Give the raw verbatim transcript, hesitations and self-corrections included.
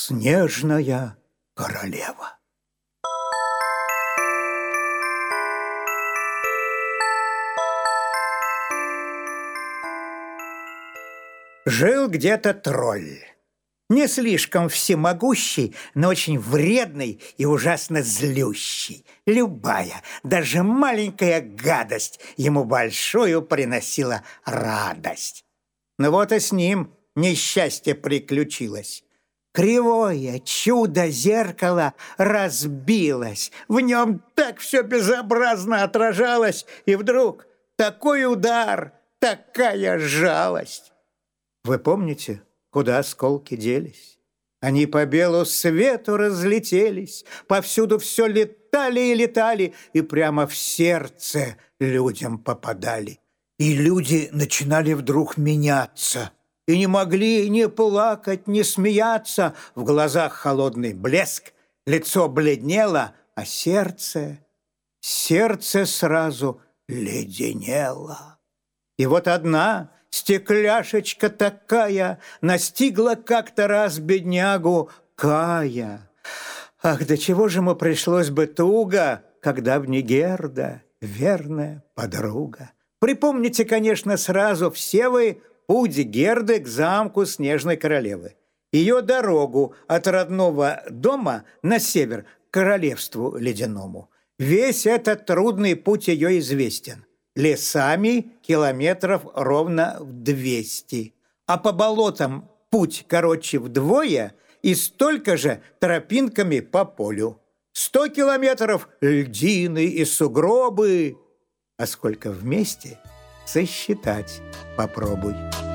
Снежная королева. Жил где-то тролль. Не слишком всемогущий, но очень вредный и ужасно злющий. Любая, даже маленькая гадость ему большую приносила радость. Но вот и с ним несчастье приключилось. Кривое чудо-зеркало разбилось. В нем так все безобразно отражалось. И вдруг такой удар, такая жалость. Вы помните, куда осколки делись? Они по белу свету разлетелись, повсюду все летали и летали, и прямо в сердце людям попадали. И люди начинали вдруг меняться, и не могли ни плакать, ни смеяться. В глазах холодный блеск, лицо бледнело, а сердце, сердце сразу леденело. И вот одна стекляшечка такая настигла как-то раз беднягу Кая. Ах, до чего же ему пришлось бы туго, когда б не Герда, верная подруга. Припомните, конечно, сразу все вы путь Герды к замку Снежной королевы. Ее дорогу от родного дома на север к королевству ледяному. Весь этот трудный путь ее известен. Лесами километров ровно в двести. А по болотам путь короче вдвое и столько же тропинками по полю. Сто километров льдины и сугробы. А сколько вместе, сосчитать попробуй.